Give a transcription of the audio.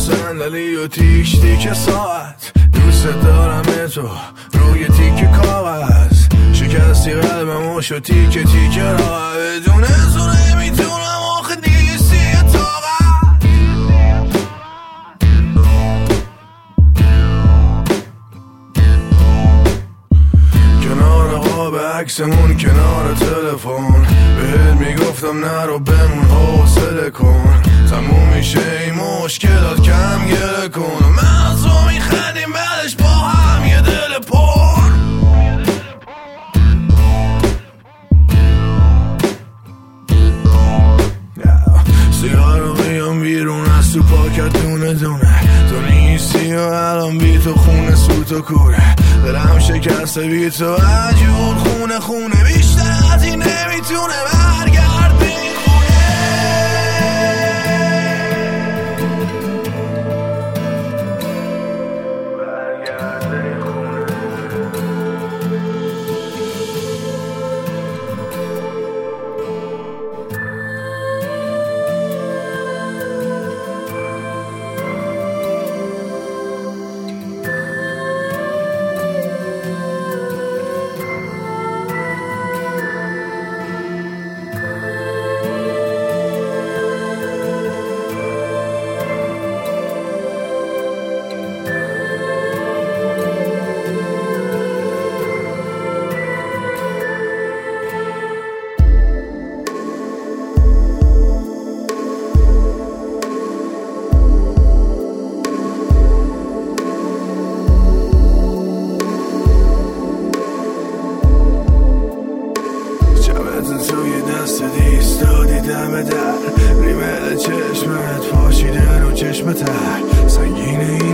صندلی و تیک تیک ساعت، دوست دارم تو روی تیک کاغذ، شکستی قلبمو شد تیک تیک راه، بدون تو نمیتونم آخه نیستی طاقت. کنار قاب عکسمون کنار تلفن، بهت میگفتم نرو بمون حوصله کن، تموم میشه این مشکلات کم گله کن، من از تو میخندیم بعدش با هم یه دل پر. سیگارو بیام بیرون از تو پاکت دونه دونه، تو نیستی و الان بی تو خونه سوت و کوره، دلم شکسته بی تو عجور خونه خونه، بیشتر از این نمیتونه برگرد بی توی دست دیستادی دم در، ریمل چشمت پاشیده رو چشم تر، سنگینه